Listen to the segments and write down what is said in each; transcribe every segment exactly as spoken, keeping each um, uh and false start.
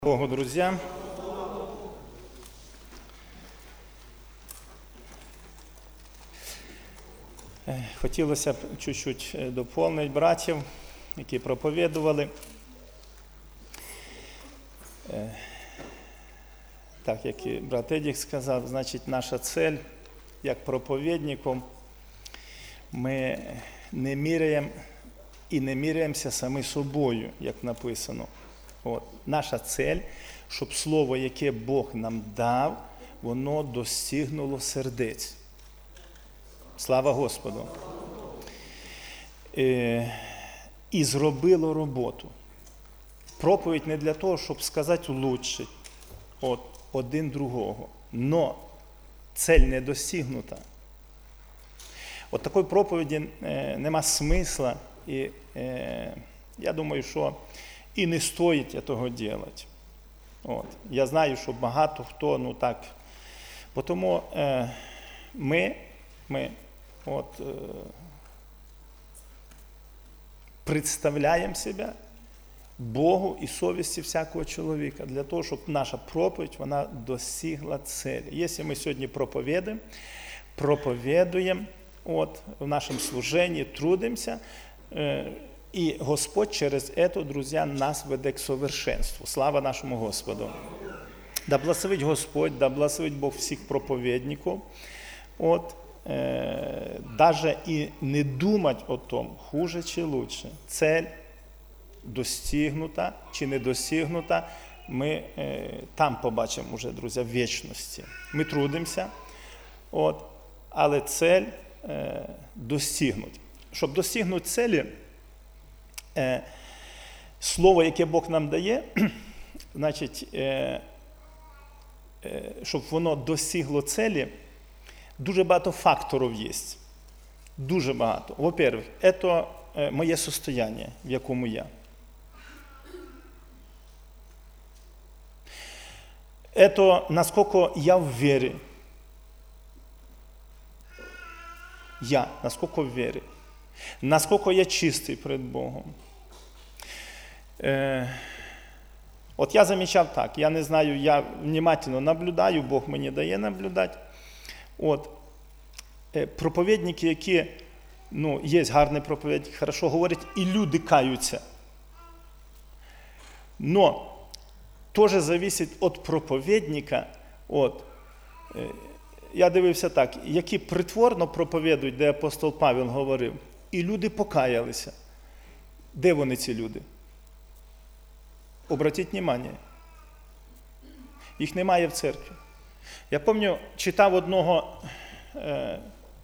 Богу, друзья. Хотілося б чуть-чуть доповнити братів, які проповідували. Так, як і брат Едік сказав, значить, наша цель, як проповідником, ми не міряємо і не міряємося самі собою, як написано. От. Наша цель, щоб слово, яке Бог нам дав, воно достигнуло сердець. Слава Господу. Е, і зробило роботу. Проповідь не для того, щоб сказати лучше от, один другого. Но цель не досягнута. От такої проповіді е, нема смисла. І е, я думаю, що і не стоїть того робити. От. Я знаю, що багато хто, ну так. Бо тому е, ми, ми от, е, представляємо себе Богу і совісті всякого чоловіка, для того, щоб наша проповідь, вона досягла цілі. Якщо ми сьогодні проповідуємо, проповідуємо от, в нашому служенні, трудимося, е, і Господь через це, друзі, нас веде к совершенству. Слава нашому Господу. Да благословить Господь, да благословить Бог всіх проповідників. От, е, даже і не думати о том, хуже чи лучше. Цель достигнута чи не достигнута, ми е, там побачимо вже, друзі, в вічності. Ми трудимося, от, але цель е, достигнути. Щоб достигнути цілі, Е, слово, яке Бог нам дає, значить, е, е, щоб воно досягло цілі, дуже багато факторів є. Дуже багато. Во-первых, це е, моє состояние, в якому я. Це наскільки я в вірі. Я, наскільки в вірі. Наскільки я чистий перед Богом. Е, от я замічав так, я не знаю, я внимательно наблюдаю, Бог мені дає наблюдати. От, е, проповідники, які, ну, є гарний проповідник, хорошо говорять, і люди каються. Но, теж залежить від проповідника, от, е, я дивився так, які притворно проповідують, де апостол Павел говорив, і люди покаялися. Де вони, ці люди? Обратіть увагу. Їх немає в церкві. Я пам'ятаю, читав одного е,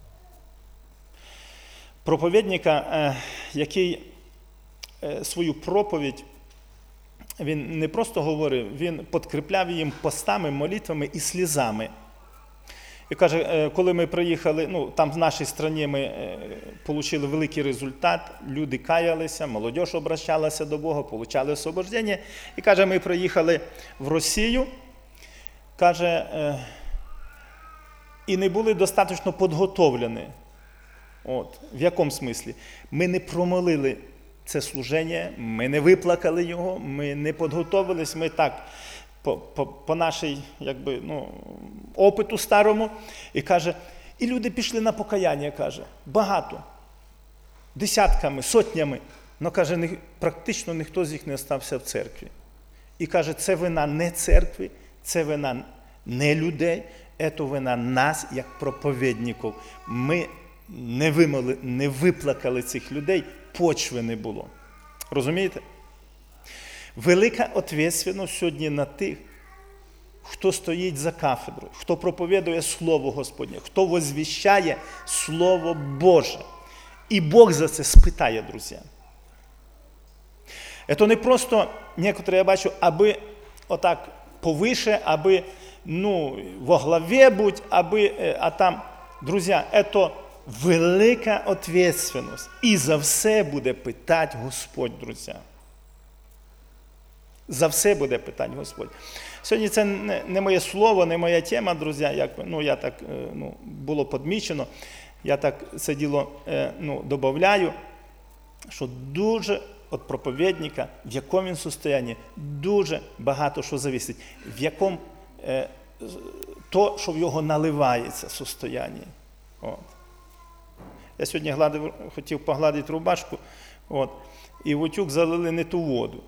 проповідника, е, який е, свою проповідь, він не просто говорив, він підкріпляв їм постами, молитвами і слізами. І каже, коли ми приїхали, ну, там в нашій країні ми е, отримали великий результат, люди каялися, молодь обращалася до Бога, отримали освобождення. І каже, ми приїхали в Росію, каже, е, і не були достатньо підготовлені. От, в якому смислі? Ми не промолили це служення, ми не виплакали його, ми не підготовились, ми так... По, по, по нашій, якби, ну, опиту старому, і каже, і люди пішли на покаяння, каже, багато, десятками, сотнями, але, каже, не, практично ніхто з них не залишився в церкві. І каже, це вина не церкви, це вина не людей, це вина нас, як проповідників. Ми не, вимоли, не виплакали цих людей, почви не було. Розумієте? Велика відповідальність сьогодні на тих, хто стоїть за кафедрою, хто проповідує Слово Господнє, хто возвіщає Слово Боже. І Бог за це спитає, друзі. Це не просто, некоторі я бачу, аби отак повише, аби, ну, во главі будь, аби, а там, друзі, це велика відповідальність. І за все буде питати Господь, друзі. За все буде питати Господь. Сьогодні це не, не моє слово, не моя тема, друзі, як, ну, я так, ну, було підмічено, я так це діло, ну, додаю, що дуже від проповідника, в якому він состоянні, дуже багато що зависить. В якому е, то, що в його наливається состоянні. От. Я сьогодні гладив, хотів погладити рубашку, от, і в утюг залили не ту воду.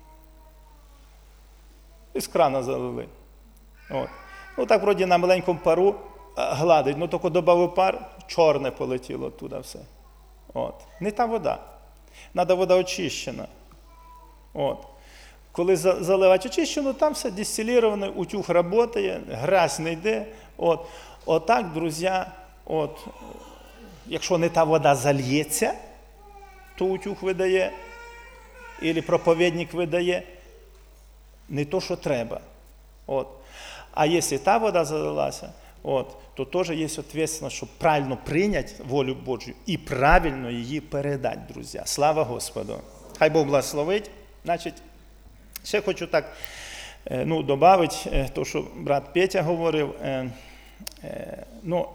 Із крана залили. От. Ну так вроді на маленькому пару гладить, ну тільки додав пар, чорне полетіло туди все. От. Не та вода. Треба вода очищена. От. Коли заливати очищену, там все дистиліроване, утюг працює, грязь не йде. От. Отак, друзі, от, якщо не та вода зальється, то утюг видає, або проповідник видає, не то, що треба. От. А якщо та вода залилася, от, то теж є відповідальність, щоб правильно прийняти волю Божу і правильно її передати, друзі. Слава Господу! Хай Бог благословить. Значить, ще хочу так, ну, додати, то, що брат Петя говорив. Ну,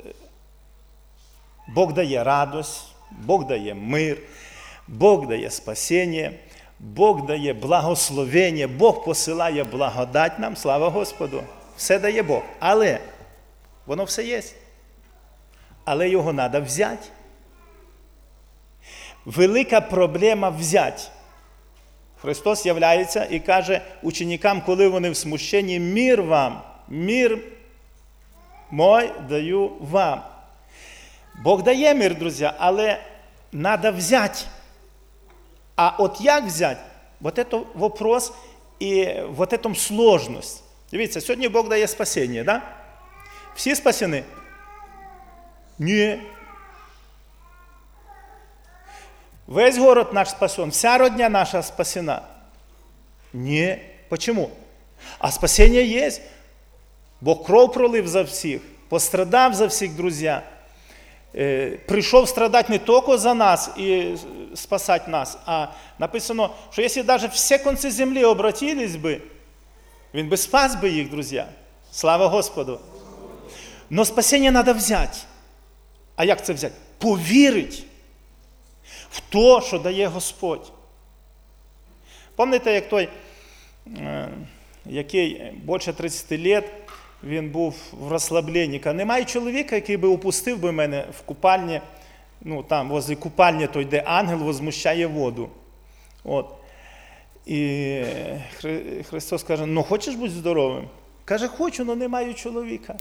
Бог дає радость, Бог дає мир, Бог дає спасіння, Бог дає благословення, Бог посилає благодать нам, слава Господу. Все дає Бог. Але воно все є. Але його треба взяти. Велика проблема взяти. Христос являється і каже ученикам, коли вони в смущенні: мир вам, мир мой даю вам. Бог дає мир, друзі, але треба взяти. А от як взяти? Вот это вопрос, і вот этом сложність. Дивіться, сьогодні Бог дає спасіння, да? Всі спасені? Ні. Весь город наш спасен, вся родня наша спасена? Ні. Почему? А спасіння є. Бог кров пролив за всіх, пострадав за всіх, друзі. Прийшов страдати не тільки за нас і спасати нас, а написано, що якщо навіть всі кінці землі обратились би, він би спас би їх, друзі. Слава Господу! Но спасіння треба взяти. А як це взяти? Повірити в те, що дає Господь. Пам'ятаєте, як той, який більше тридцять років, він був в розслабленні. Немає чоловіка, який би упустив би мене в купальні, ну там, возле купальні, той, де ангел возмущає воду. От. І Христос каже: ну хочеш бути здоровим? Каже: хочу, але не маю чоловіка.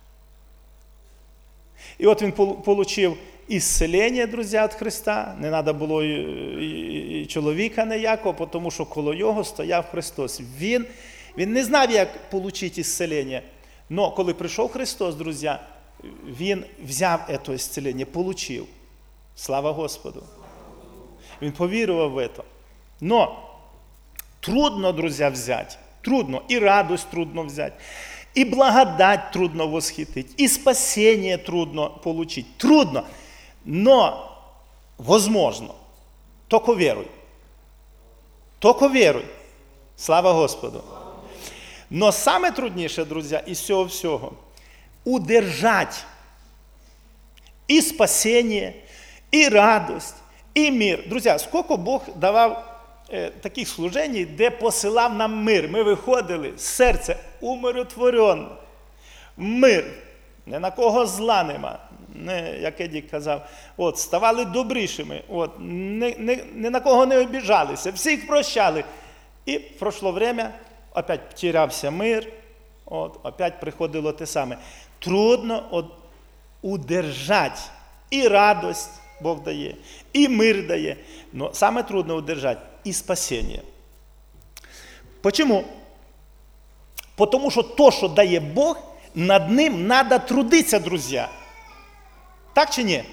І от він отримав ісцелення, друзі, від Христа. Не треба було і чоловіка ніякого, тому що коло його стояв Христос. Він, він не знав, як отримати ісцелення. Но коли прийшов Христос, друзі, він взяв це ісцелення, отримав. Слава Господу! Він повірував в це. Но трудно, друзі, взяти. Трудно. І радость трудно взяти. И благодать трудно восхитить, и спасение трудно получить. Трудно, но возможно. Только веруй. Только веруй. Слава Господу. Но саме трудніше, друзі, із цього всього – удержать і спасіння, і радость, і мир. Друзі, скільки Бог давав е, таких служень, де посилав нам мир. Ми виходили, серце умиротворено. Мир. Ні на кого зла нема. Не, як Едік казав, от, ставали добрішими, от, ні, ні, ні на кого не обіжалися, всіх прощали. І пройшло время, опять потерявся мир, от, опять приходило те саме. Трудно от, удержати. І радость Бог дає, і мир дає. Но саме трудно удержати і спасіння. Почему? Потому що то, що дає Бог, над ним треба трудитися, друзі. Так чи ні?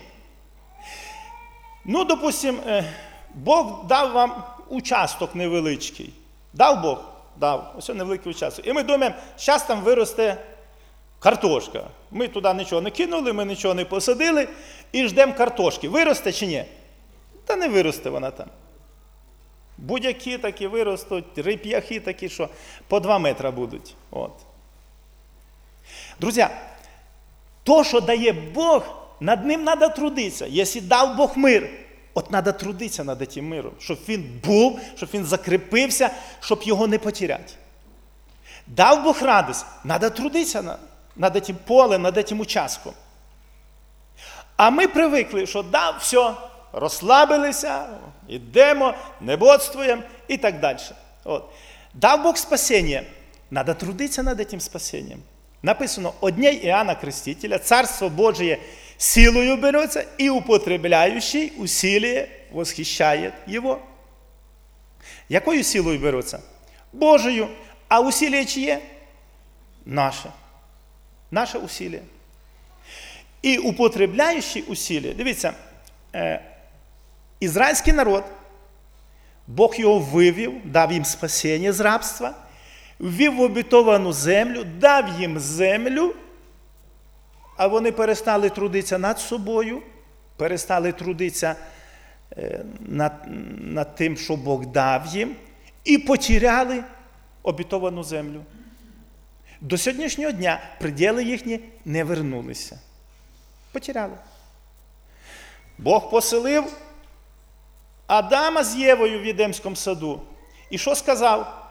Ну, допустим, Бог дав вам участок невеличкий. Дав Бог? Дав. Ось невеликий участок. І ми думаємо, зараз там виросте картошка. Ми туди нічого не кинули, ми нічого не посадили і ждемо картошки. Виросте чи ні? Та не виросте вона там. Будь-які такі виростуть, реп'яхи такі, що по два метри будуть. От. Друзі, то, що дає Бог, над ним треба трудитися. Якщо дав Бог мир, От треба трудитися над цим миром, щоб він був, щоб він закріпився, щоб його не потеряти. Дав Бог радість, треба трудитися над, над цим полем, над цим участком. А ми привикли, що дав, все, розслабилися, йдемо, не бодствуємо і так далі. От. Дав Бог спасіння, треба трудитися над цим спасінням. Написано, одній Іоанна Крестителя, Царство Божие силою берется, и употребляющий усилие восхищает его. Якою силою береться? Божою. А усилие чиє? Наше. Наше усилие. І употребляючий усилие, дивіться, е, ізраїльський народ, Бог його вивів, дав їм спасіння з рабства, ввів в обітовану землю, дав їм землю, а вони перестали трудитися над собою, перестали трудитися над, над тим, що Бог дав їм, і потеряли обітовану землю. До сьогоднішнього дня приділи їхні не вернулися. Потеряли. Бог поселив Адама з Євою в Едемському саду. І що сказав?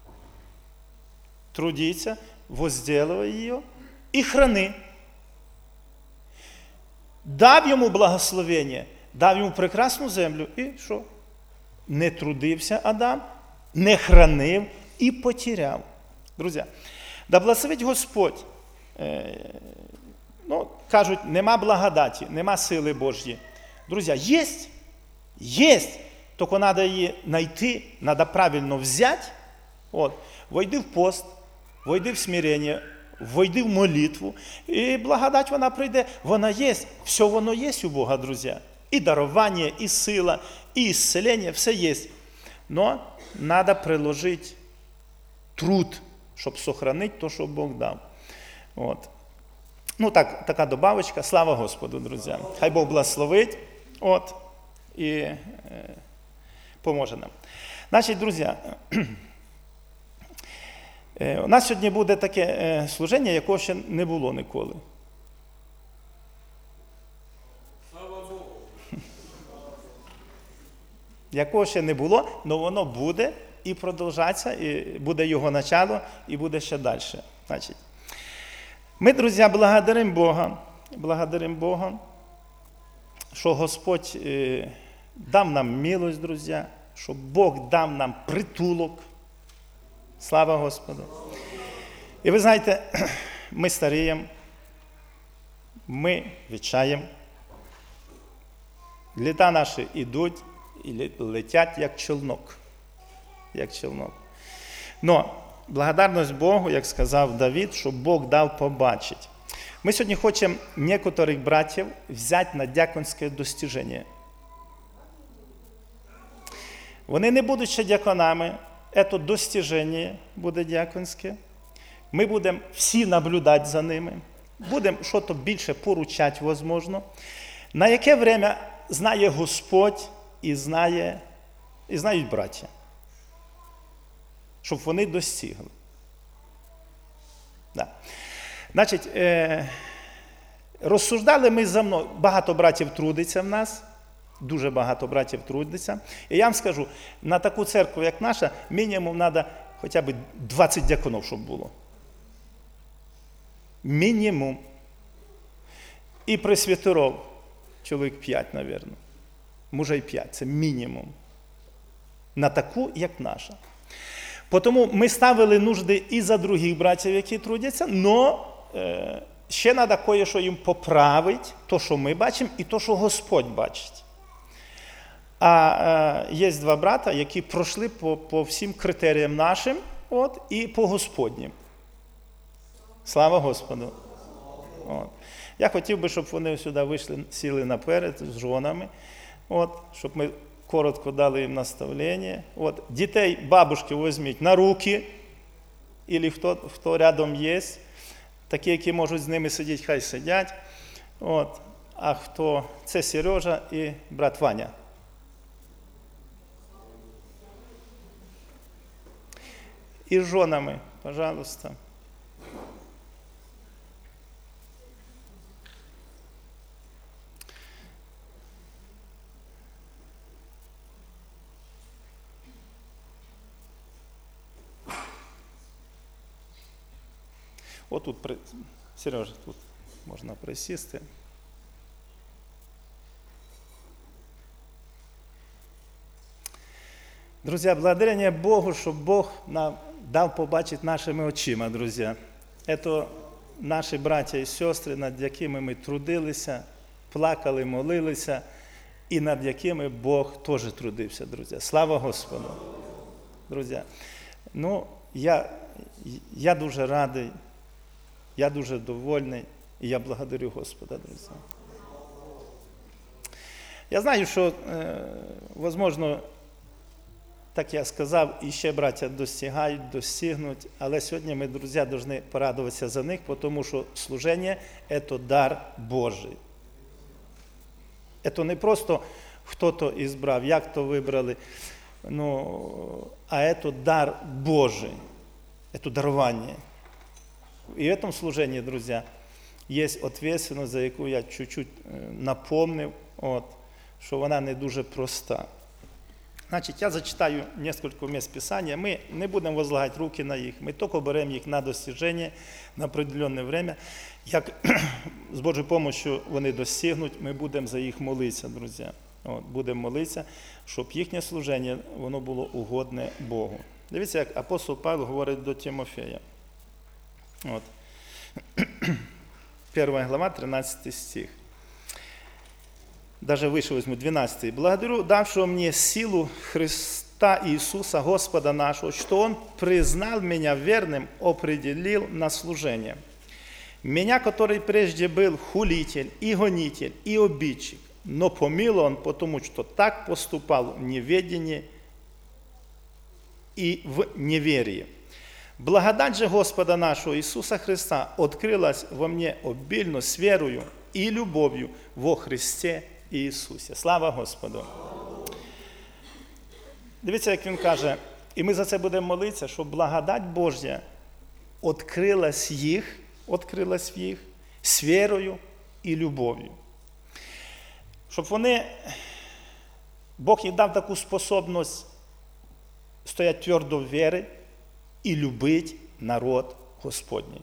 Трудіться, возделывай її і храни. Дав йому благословення, дав йому прекрасну землю. І що? Не трудився Адам, не хранив і потеряв. Друзі, да благословить Господь. Е, ну, кажуть, нема благодаті, нема сили Божої. Друзі, є, є, тільки треба її знайти, треба правильно взяти. От, войди в пост, войди в смирення, войди в молитву, і благодать вона прийде. Вона є, все воно є у Бога, друзі. І дарування, і сила, і ісцелення, все є. Но треба приложити труд, щоб сохранити те, що Бог дав. От. Ну, так, така добавочка. Слава Господу, друзі. Хай Бог благословить. От. І е, поможе нам. Значить, друзі, е, у нас сьогодні буде таке е, служення, якого ще не було ніколи. Слава Богу. Якого ще не було, але воно буде і продовжаться, і буде його начало, і буде ще далі. Значить, ми, друзі, благодаримо Бога, благодаримо Бога, що Господь е, дав нам милость, друзі, що Бог дав нам притулок. Слава Господу. І ви знаєте, ми старіємо, ми відчаємо, літа наші йдуть і летять, як челнок. Як челнок. Но благодарність Богу, як сказав Давид, що Бог дав побачити. Ми сьогодні хочемо некоторих братів взяти на дяконське достиження. Вони не будуть ще дяконами, це достиження буде дяконське. Ми будемо всі наблюдати за ними, будемо щось більше поручати, можливо. На яке время знає Господь і, знає, і знають браття, щоб вони достигли. Да. Значить, е, розсуждали ми за мною, багато братів трудиться в нас, дуже багато братів трудиться. І я вам скажу, на таку церкву, як наша, мінімум треба хоча б двадцять дяконів, щоб було. Мінімум. І пресвітерів чоловік п'ять, мабуть. Може й п'ять, це мінімум. На таку, як наша. Тому ми ставили нужди і за других братів, які трудяться, але е, ще треба кое-що їм поправити, то, що ми бачимо, і то, що Господь бачить. А е, є два брата, які пройшли по, по всім критеріям нашим, от, і по Господнім. Слава Господу. От. Я хотів би, щоб вони сюди вийшли, сіли наперед з жонами, от, щоб ми коротко дали їм наставлення. От, дітей, бабушки візьміть на руки, або хто, хто рядом є, такі, які можуть з ними сидіти, хай сидять. От, а хто, це Сережа і брат Ваня. І з жонами, пожалуйста. Отут, при... Сережа, тут можна присісти. Друзья, благодарение Богу, что Бог нам дал побачить нашими очима, друзья. Это наші браття і сестри, над якими ми трудилися, плакали, молилися, і над якими Бог теж трудився, друзі. Слава Господу! Друзі, ну, я, я дуже радий, я дуже довольний, і я благодарю Господа, друзі. Я знаю, що, е, можливо, так я сказав, і ще браття достигають, достигнуть, але сьогодні ми, друзі, повинні порадуватися за них, тому що служення – це дар Божий. Це не просто хто-то ізбрав, як то вибрали, ну, а це дар Божий, це дарування. І в цьому служенні, друзі, є відповідальність, за яку я чуть-чуть напомнив, от, що вона не дуже проста. Значить, я зачитаю несколько місць Писання. Ми не будемо возлагати руки на їх, ми тільки беремо їх на достиження, на определенне время. Як з Божою допомогою вони достигнуть, ми будемо за їх молитися, друзі. От, будемо молитися, щоб їхнє служення, воно було угодне Богу. Дивіться, як апостол Павло говорить до Тимофея. От. Перша глава, тринадцятий стих. Даже выше возьму, двенадцатый. «Благодарю давшего мне силу Христа Иисуса, Господа нашего, что Он признал меня верным, определил на служение. Меня, который прежде был хулитель и гонитель и обидчик, но помиловал Он, потому что так поступал в неведении и в неверии. Благодать же Господа нашего Иисуса Христа открылась во мне обильно с верою и любовью во Христе Ісусі. Слава Господу! Дивіться, як він каже, і ми за це будемо молитися, щоб благодать Божя відкрилась їх, відкрилась в їх з вірою і любов'ю. Щоб вони, Бог їм дав таку способність стояти твердо в вірі і любити народ Господній.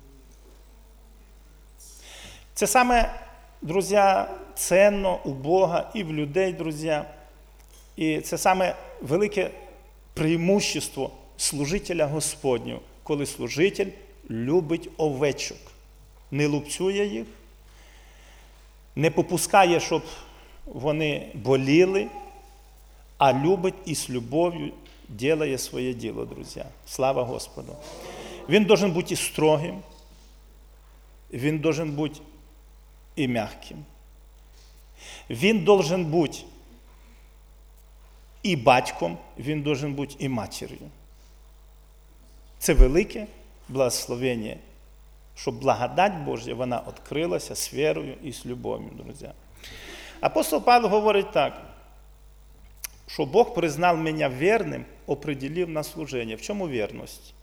Це саме, друзі, ценно у Бога і в людей, друзі. І це саме велике преимущество служителя Господнього, коли служитель любить овечок, не лупцює їх, не попускає, щоб вони боліли, а любить і з любов'ю ділає своє діло, друзі. Слава Господу! Він должен бути і строгим, він должен бути і м'яким. Він должен бути і батьком, він должен бути і матір'ю. Це велике благословення, щоб благодать Божя, вона відкрилася з вірою і з любов'ю, друзі. Апостол Павло говорить так, що Бог признав мене вірним, определив на служення. В чому вірність?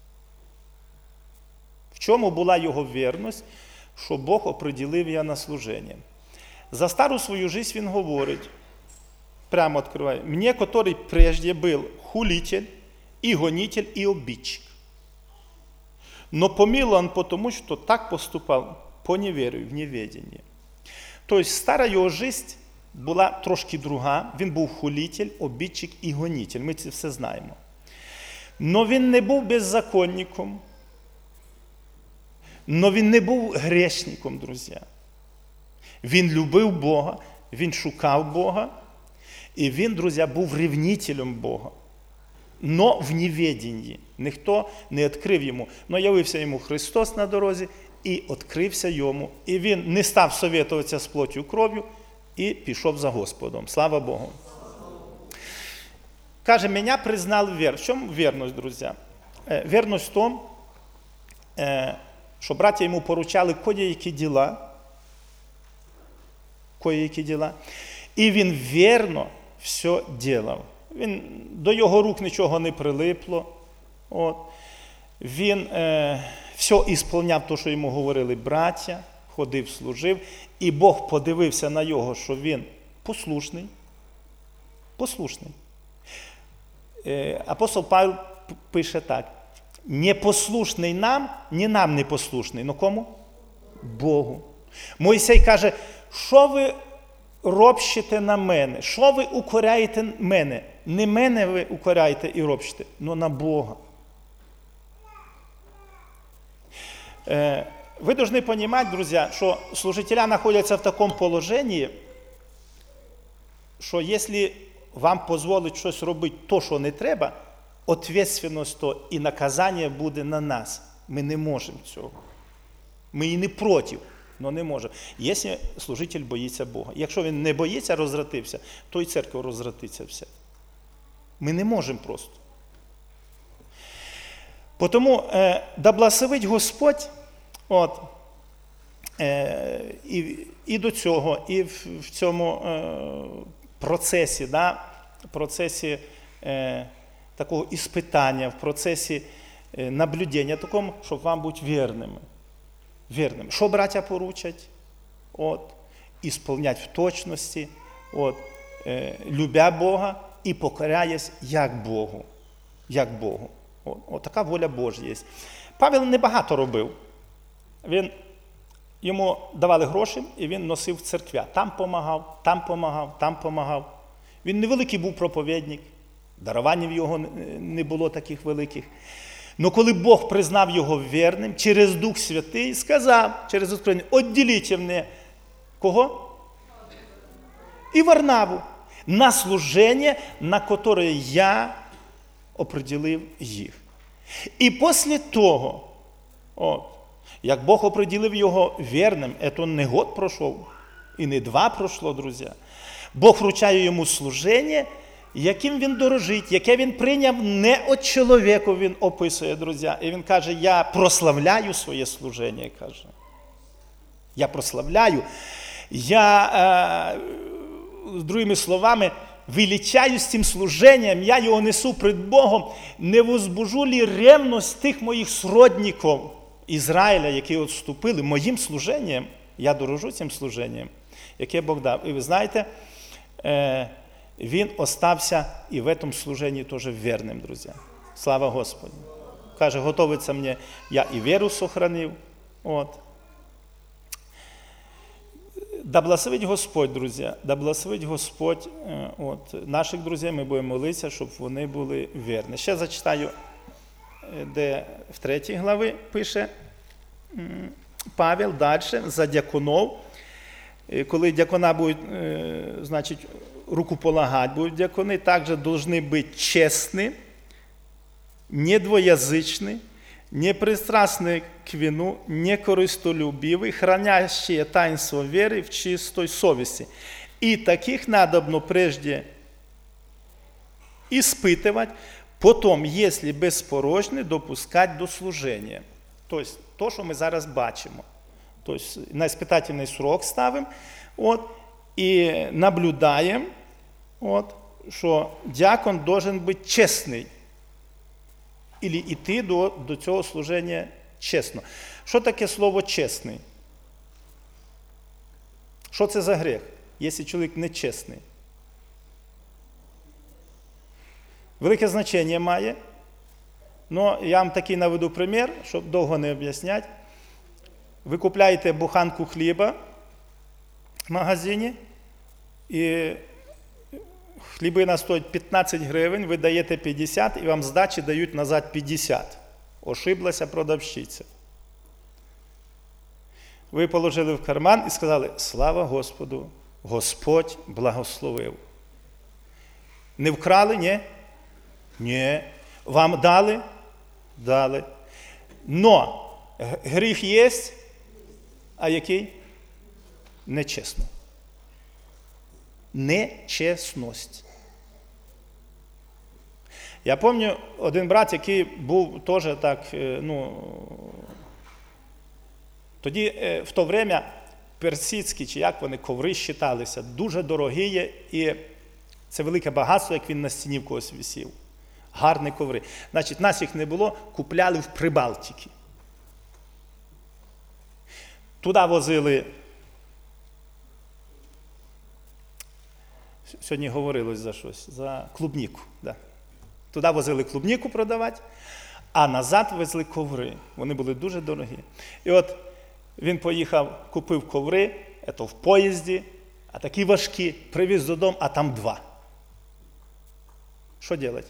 В чому була його вірність, що Бог определив я на служення? За стару свою жизнь він говорить, прямо відкриває, «Мне, который прежде был хулитель, и гонитель, и обидчик, но помилован потому, что так поступал по неверию, в неведении». Тобто стара його жизнь була трошки друга, він був хулитель, обидчик і гонитель, ми це все знаємо. Но він не був беззаконником, но він не був грешником, друзі. Він любив Бога, він шукав Бога, і він, друзі, був ревнителем Бога. Но в неведенні. Ніхто не відкрив йому. Но явився йому Христос на дорозі і відкрився йому. І він не став совєтуватися з плоттю і кров'ю і пішов за Господом. Слава Богу. Каже, мене признали вір. В чому вірність, друзі? Вірність в тому, що браття йому поручали кое-які діла, кое-які діла, і він вірно все ділав. Він, до його рук нічого не прилипло. От. Він е, все ісполняв те, що йому говорили браття, ходив, служив, і Бог подивився на його, що він послушний. Послушний. Е, апостол Павло пише так. непослушний нам, не нам непослушний. Ну кому? Богу. Мойсей каже, що ви ропщите на мене? Що ви укоряєте мене? Не мене ви укоряєте і ропщите, но на Бога. Вы должны понимать, друзья, что служителя находятся в таком положении, що якщо вам дозволить щось робити то, що не треба, відповідальність то і наказання буде на нас. Ми не можемо цього. Ми і не проти, але не можемо. Якщо служитель боїться Бога. Якщо він не боїться, розратився, то і церква розратиться вся. Ми не можемо просто. Тому е, да благословить Господь, от, е, і, і до цього, і в, в цьому е, процесі, да, процесі е, такого іспитання, в процесі е, наблюдення такому, щоб вам бути вірними. Вірними. Що браття поручать? От, ісполнять в точності, от, е, любя Бога і покоряясь як Богу. Як Богу. От, от така воля Божа є. Павел небагато робив. Він, йому давали гроші, і він носив в церквя. Там помагав, там помагав, там помагав. Він невеликий був проповідник, дарувань в його не було таких великих. Но коли Бог признав його вірним, через Дух Святий сказав, через Господь, «Отділіть мене». Кого? І Варнаву. На служення, на яке я оприділив їх. І після того, от, як Бог оприділив його вірним, це не год пройшов, і не два пройшло, друзі. Бог вручає йому служення, яким він дорожить, яке він прийняв не від чоловіка, він описує, друзі. І він каже, я прославляю своє служення, каже. Я прославляю. Я, е, другими словами, величаюсь цим служенням, я його несу пред Богом, не возбужу лі ревність тих моїх сродників Ізраїля, які відступили моїм служенням, я дорожу цим служенням, яке Бог дав. І ви знаєте, е, він остався і в цьому служенні теж вірним, друзі. Слава Господу. Каже, готовиться мені, я і віру сохранив. От. Да благословить Господь, друзі, да благословить Господь от, наших друзів, ми будемо молитися, щоб вони були вірні. Ще зачитаю, де в третій главі пише Павел далі за дяконов. Коли дякона будуть, значить, рукополагати будуть дякони, також повинні бути чесні, недвоязичні, непристрастны к вину, некористолюбивы, хранящие таинство веры в чистой совести. И таких надобно прежде испытывать, потом, если безпорожні, допускать до служения. Тобто, то, що ми зараз бачимо. Тобто, на іспитательний срок ставимо, от, і наблюдаємо, от, що діакон должен бути чесний. Ілі йти до, до цього служення чесно. Що таке слово чесний? Що це за гріх, якщо чоловік нечесний? Велике значення має. Но я вам такий наведу примір, щоб довго не об'ясняти. Ви купляєте буханку хліба в магазині, і хлібина стоїть п'ятнадцять гривень, ви даєте п'ятдесят, і вам здачі дають назад п'ятдесят. Ошиблася продавщиця. Ви положили в карман і сказали, слава Господу, Господь благословив. Не вкрали? Ні? Ні. Вам дали? Дали. Но гріх є, а який? Нечесно. Нечесність. Я пам'ятаю один брат, який був теж так, ну, тоді в то время персидські, чи як вони, коври вважалися, дуже дорогі, і це велике багатство, як він на стіні в когось висів. Гарні коври. Значить, нас їх не було, купляли в Прибалтиці. Туди возили, сьогодні говорилось за щось, за клубніку. Да. Туди возили клубніку продавати, а назад везли коври. Вони були дуже дорогі. І от він поїхав, купив коври, це в поїзді, а такі важкі, привіз додому, а там два. Що робити?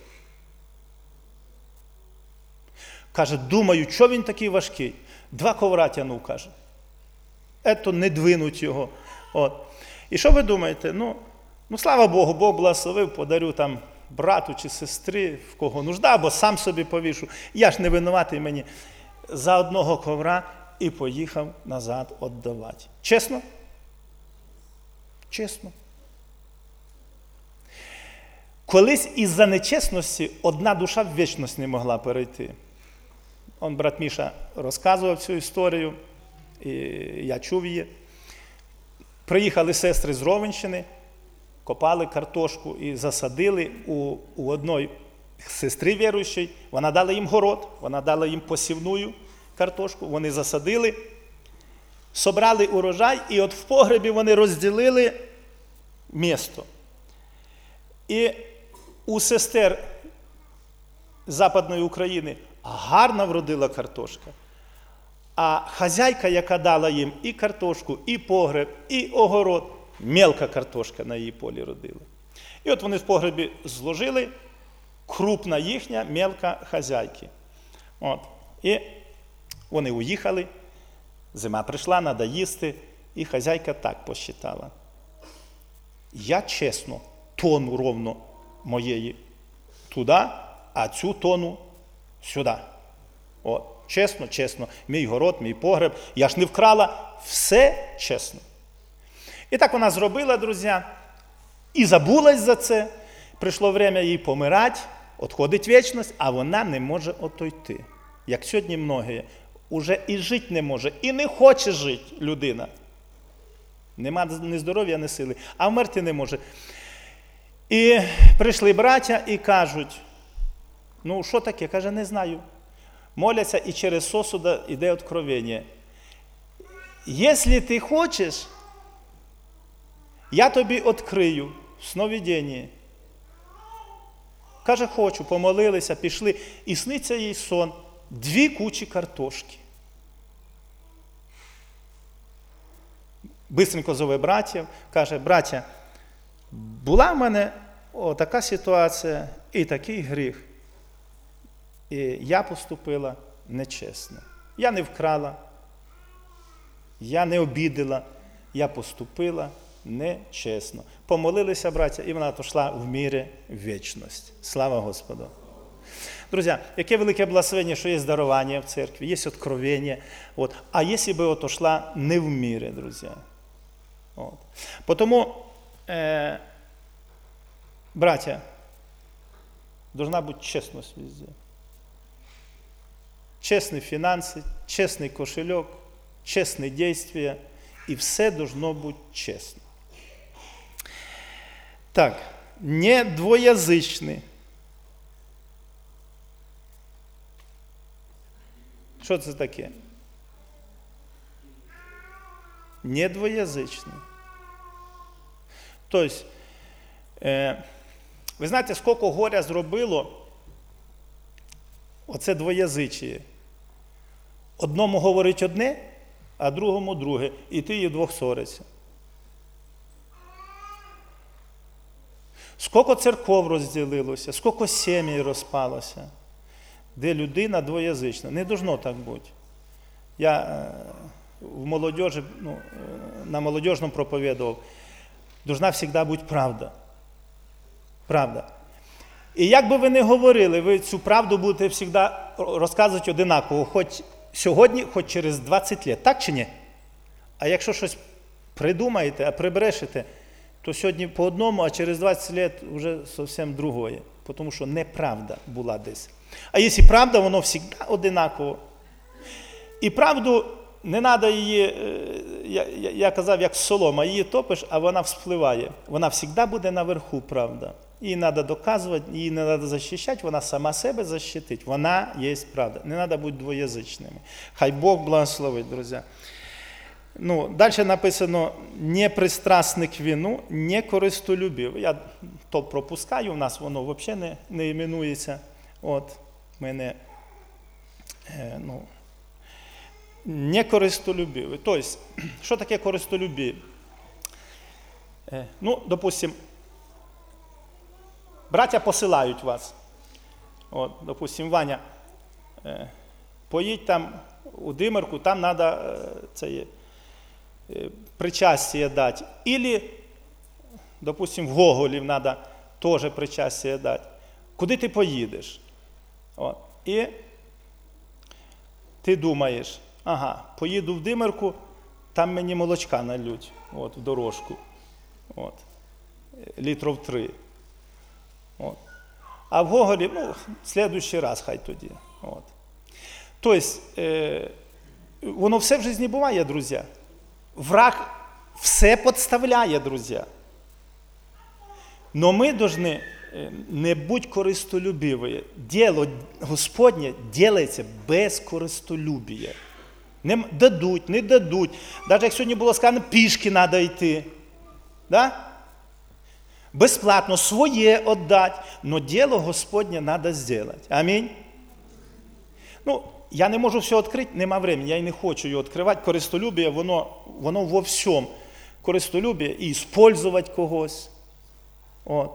Каже, думаю, що він такий важкий? Два ковра тягнув, каже. Ето не двинуть його. От. І що ви думаєте? Ну, ну, слава Богу, Бог благословив, подарю там брату чи сестри, в кого нужда, або сам собі повішу. Я ж не винуватий мені. За одного ковра і поїхав назад віддавати. Чесно? Чесно. Колись із-за нечесності одна душа в вічність не могла перейти. Он брат Міша розказував цю історію, і я чув її. Приїхали сестри з Ровенщини, копали картошку і засадили у, у одної сестри віруючої. Вона дала їм город, вона дала їм посівну картошку, вони засадили, собрали урожай, і от в погребі вони розділили місто. І у сестер Западної України гарно вродила картошка. А хазяйка, яка дала їм і картошку, і погреб, і огород, мелка картошка на її полі родила. І от вони в погребі зложили, крупна їхня, мелка хазяйки. От. І вони уїхали, зима прийшла, треба їсти, і хазяйка так посчитала. Я чесно тону ровно моєї туди, а цю тону сюди. От. Чесно, чесно, мій город, мій погреб, я ж не вкрала, все чесно. І так вона зробила, друзі, і забулась за це, прийшло время їй помирати, відходить вічність, а вона не може отойти. Як сьогодні многі, уже і жити не може, і не хоче жити людина. Нема ні здоров'я, ні сили, а вмерти не може. І прийшли браття і кажуть, ну що таке? Каже, не знаю. Моляться, і через сосуда йде откровення. Якщо ти хочеш, я тобі відкрию в сновидінні. Каже, хочу, помолилися, пішли, і сниться їй сон, дві кучі картошки. Бистренько зове братів, каже, браття, була в мене така ситуація і такий гріх. І я поступила нечесно. Я не вкрала, я не обідала, я поступила нечесно. Помолилися, браття, і вона пішла в мірі вічність. Слава Господу. Друзі, яке велике благословення, що є дарування в церкві, є откровення. От. А якщо би от йшла не в мірі, друзі. От. Тому, е, браття, должна бути чесність везде. Чесні фінанси, чесний кошельок, чесні дійства, і все должно бути чесно. Так, не двоязичний. Що це таке? Не двоязичний. Тобто, е, ви знаєте, скільки горя зробило оце двоязичіє. Одному говорить одне, а другому друге. І ти її двох ссориться. Скільки церков розділилося, скільки сімей розпалося, де людина двоязична. Не должно так бути. Я е, в молодежі, ну, на молодежному проповідував. Должна завжди бути правда. Правда. І як би ви не говорили, ви цю правду будете завжди розказувати одинаково, хоч сьогодні, хоч через двадцять років. Так чи ні? А якщо щось придумаєте, а прибрешете, то сьогодні по одному, а через двадцять років вже зовсім другое. Тому що неправда була десь. А якщо правда, воно завжди одинаково. І правду не треба її, я, я, я казав, як солома, її топиш, а вона вспливає. Вона завжди буде наверху, правда. Її треба доказувати, її не треба захищати, вона сама себе захистить. Вона є правда. Не треба бути двоязичними. Хай Бог благословить, друзі. Ну, далі написано, не пристрасний к вину, не користолюбив. Я то пропускаю, у нас воно взагалі не, не іменується. От, ми не е, ну, не користолюбиві. Тобто, що таке користолюбі? Е, ну, допустим, браття посилають вас. От, допустим, Ваня, е, поїдь там у Димирку, там треба е, це є, е, причастя дати. Ілі, допустим, в Гоголів треба теж причастя дати. Куди ти поїдеш? От. І ти думаєш, ага, поїду в Димирку, там мені молочка нальють, от, в дорожку. От. Літрів три. От. А в Гоголі, ну, в слідуючий раз хай тоді. От. Тобто, е, воно все в житті буває, друзі. Враг все підставляє, друзі. Но ми повинні не бути користолюбиві. Діло Господнє ділається без користолюбія. Не дадуть, не дадуть. Навіть як сьогодні було сказано, пішки треба йти. Да? Безплатно своє віддати, но діло Господнє треба зробити. Амінь. Ну, я не можу все відкрити, нема времени, я і не хочу його відкривати. Користолюбія, воно, воно во всьому. Користолюбія і використовувати когось. От.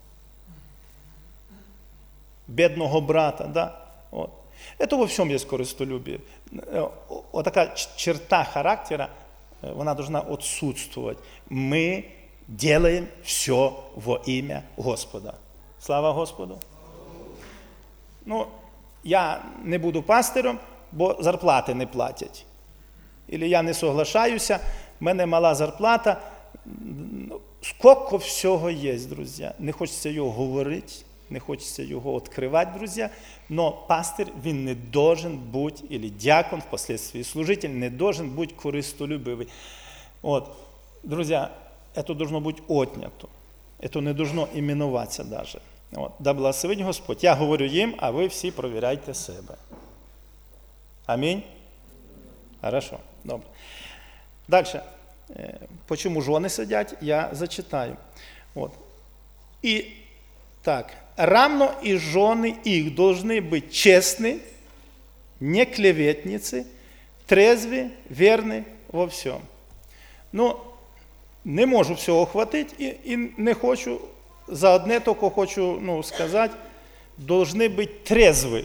Бідного брата, да? От. Это во всьому є користолюбие. От така черта характера, вона должна отсутствовать. Ми делаем все во ім'я Господа. Слава Господу. Ну, я не буду пастиром, бо зарплати не платять. Ілі я не соглашаюся, в мене мала зарплата. Скільки всього є, друзі. Не хочеться його говорити, не хочеться його відкривати, друзі. Но пастир, він не должен бути, або діакон, впоследствии служитель, не должен бути користолюбивий. От, друзі, це должно бути отнято. Це не должно іменуватися навіть. От, да благословить Господь. Я говорю їм, а ви всі провіряйте себе. Амінь? Хорошо, добре. Далі. Почему жони сидять, я зачитаю. От. І так, равно и жены их должны быть честны, не клеветницы, трезві, вірні во всьому. Ну, не можу всього охватити і, і не хочу, за одне тільки хочу ну, сказати, должны бути трезві.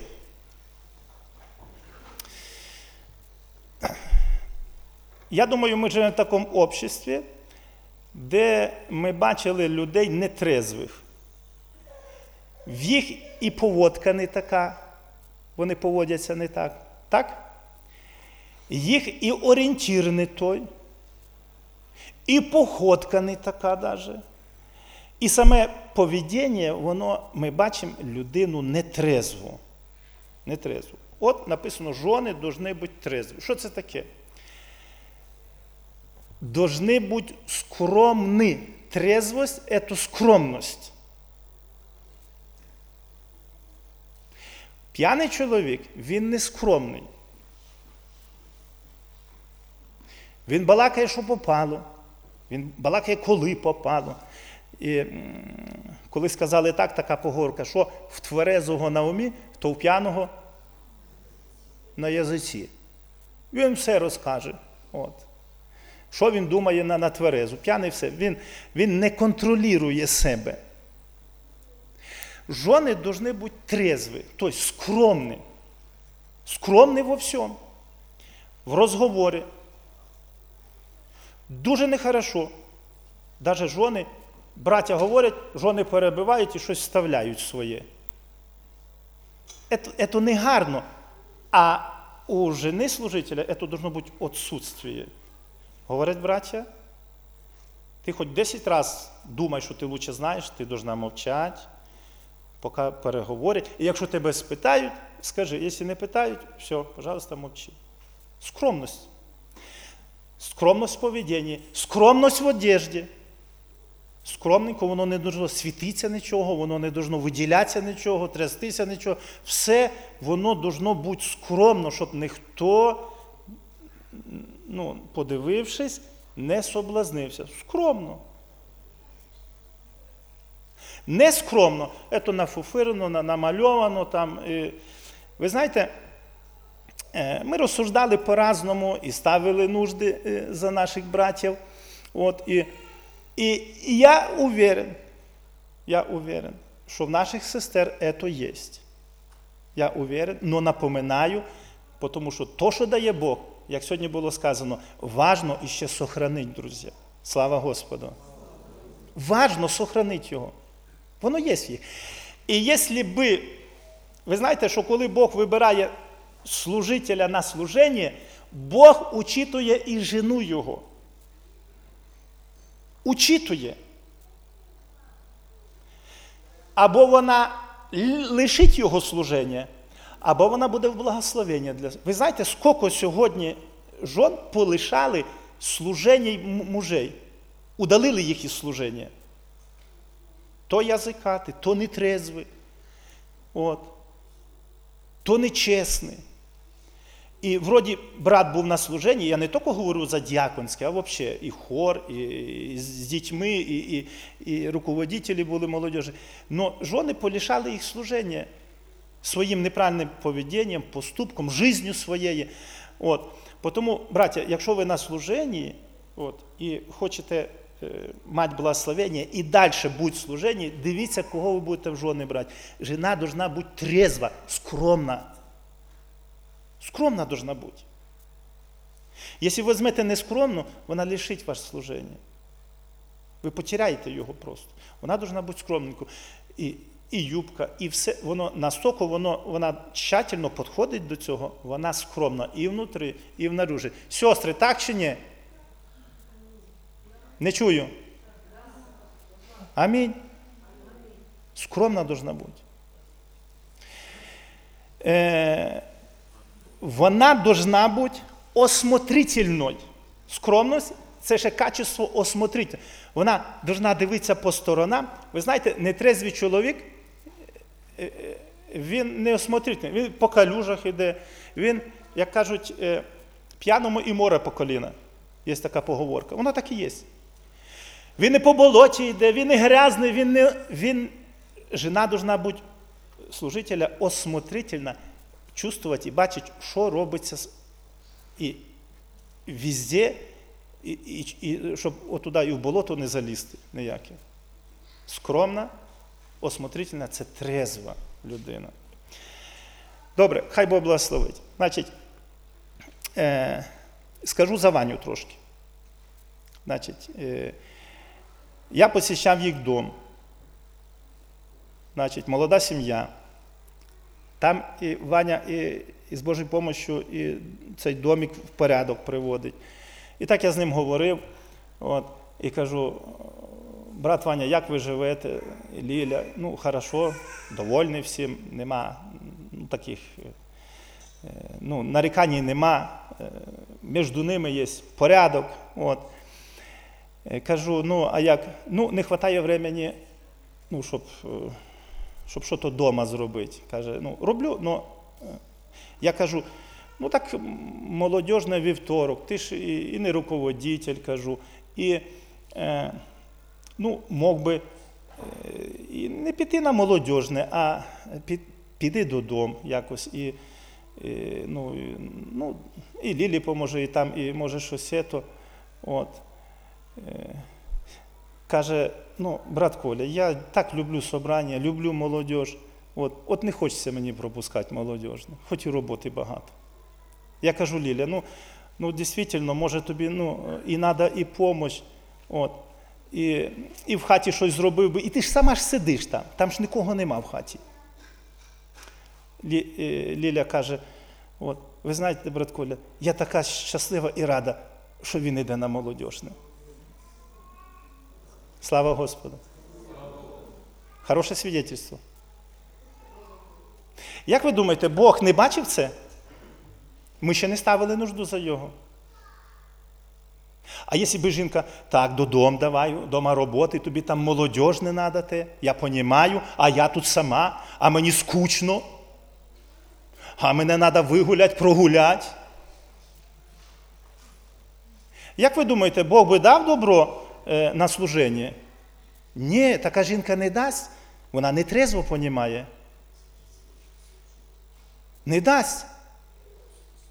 Я думаю, ми живемо в такому обществі, де ми бачили людей нетрезвих. В їх і поводка не така, вони поводяться не так, так? Їх і орієнтир не той, і походка не така даже. І саме поведіння, воно, ми бачимо людину нетрезву. Нетрезву. От написано, жони повинні бути трезві. Що це таке? Должны быть скромны. Трезвость – это скромность. П'яний чоловік, він не скромний. Він балакає, що попало. Він балакає, коли попало. І коли сказали так, така поговорка, що в тверезого на умі, то в п'яного на язиці. Він все розкаже. От. Що він думає на, на тверезу? П'яний все. Він, він не контролює себе. Жони повинні бути трезві, тобто скромні. Скромні во всьому. В розговорі. Дуже нехорошо. Навіть жони, браття говорять, жони перебивають і щось вставляють своє. Це не гарно. А у жени служителя це повинно бути відсутствие. Говорять, браття, ти хоч десять разів думай, що ти краще знаєш, ти повинна мовчати, поки переговорять. І якщо тебе спитають, скажи, якщо не питають, все, пожалуйста, мовчи. Скромність. Скромність в поведінні, скромність в одежді. Скромненько, воно не должно світитися нічого, воно не должно виділятися нічого, трястися нічого. Все воно должно бути скромно, щоб ніхто, ну, подивившись, не соблазнився. Скромно. Не скромно. Це нафуфирено, намальовано там. І... Ви знаєте, Ми розсуждали по-разному і ставили нужди за наших братів. От, і, і, і я уверен, я уверен, що в наших сестер це є. Я уверен, но напоминаю, тому що то, що дає Бог, як сьогодні було сказано, важно іще сохранить, друзі. Слава Господу. Важно сохранити його. Воно є в їх. І якщо би, ви знаєте, що коли Бог вибирає служителя на служення, Бог учитує і жену його. Учитує. Або вона лишить його служення, або вона буде в благословенні. Для... Ви знаєте, скільки сьогодні жон полишали служення мужей, удалили їх із служення. То язикати, то нетрезві, от, то нечесні. І вроді брат був на служенні, я не тільки говорю за діаконське, а взагалі і хор, і, і з дітьми, і, і, і руководителі були молодіжі. Но жони полишали їх служення своїм неправильним поведінням, поступком, життю своєю. От. Тому, браття, якщо ви на служенні от, і хочете е, мати благословення і далі бути в служенні, дивіться, кого ви будете в жони брати. Жена должна бути трезва, скромна. Скромна должна бути. Якщо ви візьмете нескромну, вона лишить ваше служення. Ви потеряєте його просто. Вона должна бути скромненькою. І, і юбка, і все, воно настільки воно, вона тщательно підходить до цього, вона скромна і внутрі, і внаружі. Сестри, так чи ні? Не чую. Амінь. Скромна должна бути. Е, Вона должна бути осмотрительною. Скромність – це ще качество осмотрительне. Вона должна дивитися по сторонам. Ви знаєте, нетрезвий чоловік, він не осмотрительний. Він по калюжах йде. Він, як кажуть, п'яному і море по коліна. Є така поговорка. Вона так і є. Він не по болоті йде, він не грязний, він не... Він... Жена должна бути служителя осмотрительна, чувствувати і бачити, що робиться і везде, і, і, і щоб отуда і в болото не залізти ніяке. Скромна, осмотрительна – це трезва людина. Добре, хай Бог благословить. Значить, е, скажу за Ваню трошки. Значить, е, я посещав їх дом. Значить, молода сім'я. Там і Ваня і, і з Божою допомогою і цей домик в порядок приводить. І так я з ним говорив, от, і кажу, брат Ваня, як ви живете? І Ліля, ну, хорошо, довольний всім, нема ну, таких, ну, нарікань нема, між ними є порядок. От. Кажу, ну, а як? Ну, не вистачає времени, ну, щоб... щоб щось вдома зробити. Каже, ну, роблю, але я кажу, ну так молодіжний вівторок, ти ж і, і не руководитель, кажу, і, е, ну, мог би е, і не піти на молодіжне, а під, піди додому якось, і, і, ну, і, ну, і Лілі поможе, і там, і може щось це, от. Е, Каже, ну, брат Коля, я так люблю собрання, люблю молодіж. От, от не хочеться мені пропускати молодіжне, хоч і роботи багато. Я кажу, Ліля, ну, ну дійсно, може тобі ну, і треба і допомога. От, і, і в хаті щось зробив би. І ти ж сама ж сидиш там, там ж нікого нема в хаті. Лі, Ліля каже, от, ви знаєте, брат Коля, я така щаслива і рада, що він йде на молодіжне. Слава Господу. Хороше свідчення. Як ви думаєте, Бог не бачив це? Ми ще не ставили нужду за його. А якщо б жінка, так, додому давай, дома роботи, тобі там молодіж не треба те, я розумію, а я тут сама, а мені скучно, а мене треба вигуляти, прогуляти. Як ви думаєте, Бог би дав добро на служення? Ні, така жінка не дасть. Вона не трезво розуміє. Не дасть.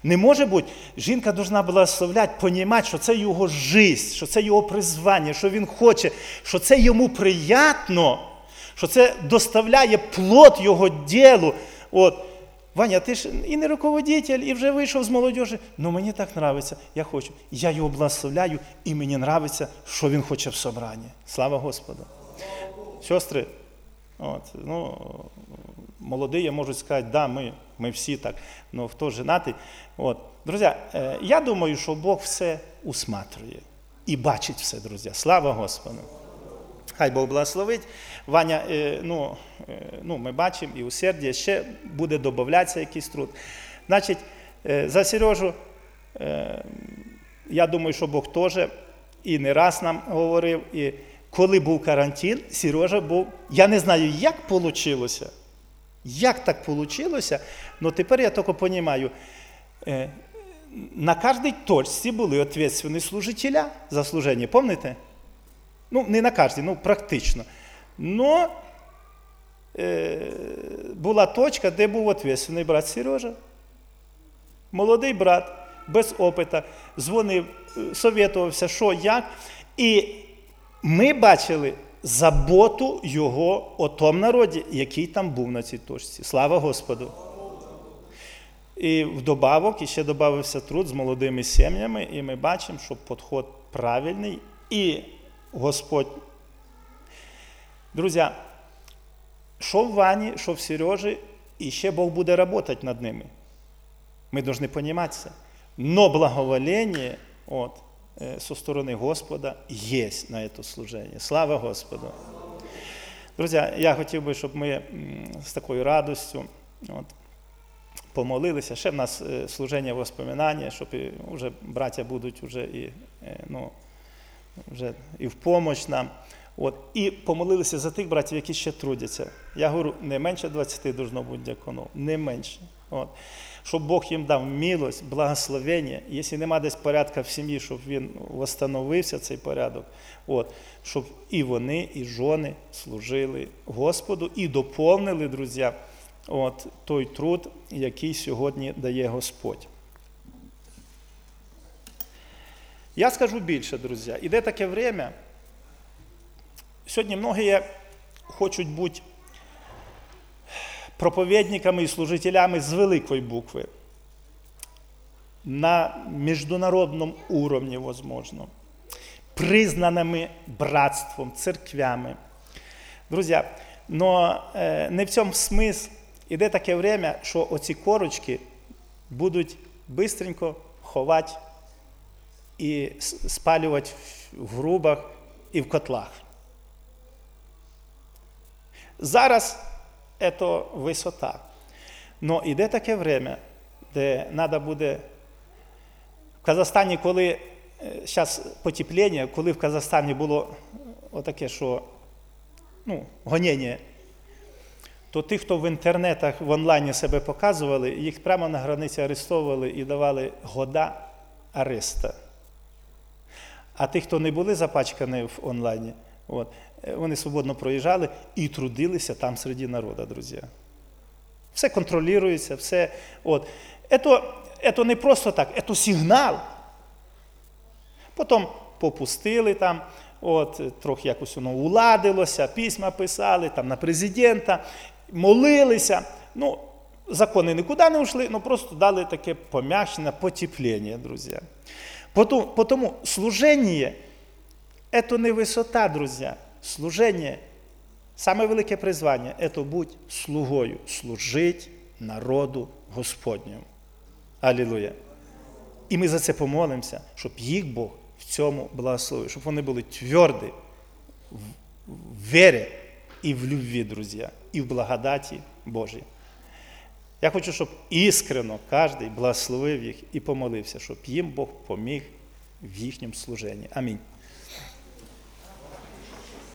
Не може бути, жінка повинна благословляти, розуміти, що це його життя, що це його призвання, що він хоче, що це йому приємно, що це доставляє плод його ділу. От. Ваня, ти ж і не руководитель, і вже вийшов з молодіжі. Ну мені так подобається, я хочу. Я його благословляю, і мені подобається, що він хоче в собранні. Слава Господу. Сестри, от, ну, молоді можуть сказати, да, ми, ми всі так, але хто женатий. От. Друзі, я думаю, що Бог все усматрює і бачить все, друзі. Слава Господу. Хай Бог благословить. Ваня, ну, ну, ми бачимо, і усердя, ще буде додаватися якийсь труд. Значить, за Сережу, я думаю, що Бог теж і не раз нам говорив, і коли був карантин, Сережа був, я не знаю, як вийшло, як так вийшло, але тепер я тільки розумію, на кожній точці були відповідальні служителя за служення, пам'ятаєте? Ну, не на кожній, ну, практично. Но е, була точка, де був відповідальний брат Сережа. Молодий брат, без опиту, дзвонив, совєтувався, що, як. І ми бачили заботу його о тому народі, який там був на цій точці. Слава Господу. І вдобавок, ще додався труд з молодими сім'ями, і ми бачимо, що підход правильний. І Господь. Друзі, що в Вані, що в Сережі, і ще Бог буде працювати над ними. Ми повинні розуміти це. Но благоволення от, со сторони Господа є на це служення. Слава Господу. Друзі, я хотів би, щоб ми з такою радістю от, помолилися. Ще в нас служення воспоминання, щоб і, вже браття будуть вже і, ну, вже і в помощь нам. От. І помолилися за тих братів, які ще трудяться. Я говорю, не менше двадцяти должно бути діаконів, не менше. От. Щоб Бог їм дав милость, благословення. Якщо нема десь порядка в сім'ї, щоб він встановився, цей порядок. От. Щоб і вони, і жони служили Господу і доповнили, друзі, от, той труд, який сьогодні дає Господь. Я скажу більше, друзі. Іде таке время, сьогодні многі хочуть бути проповідниками і служителями з великої букви. На міжнародному уровні, можливо. Признаними братством, церквями. Друзі, но не в цьому смисл. Іде таке время, що оці корочки будуть бистренько ховати і спалювати в грубах і в котлах. Зараз це висота. Но іде таке время, де треба буде в Казахстані, коли зараз потепління, коли в Казахстані було отаке, що ну, гоніння, то ті, хто в інтернетах, в онлайні себе показували, їх прямо на границі арестовували і давали года ареста. А ті, хто не були запачкані в онлайні, от, вони свободно проїжджали і трудилися там серед народу, друзі. Все контролюється, все. От. Це не просто так, це сигнал. Потім попустили там, от, трохи якось воно уладилося, письма писали там, на президента, молилися. Ну, закони нікуди не ушли, ну просто дали таке пом'якшення, потепління, друзі. Потому служение – это не висота, друзі. Служение, саме велике призвання – это бути слугою, служити народу Господньому. Алілуя. І ми за це помолимося, щоб їх Бог в цьому благословив, щоб вони були тверді в вірі і в любві, друзі, і в благодаті Божій. Я хочу, щоб іскренно кожен благословив їх і помолився, щоб їм Бог поміг в їхньому служенні. Амінь.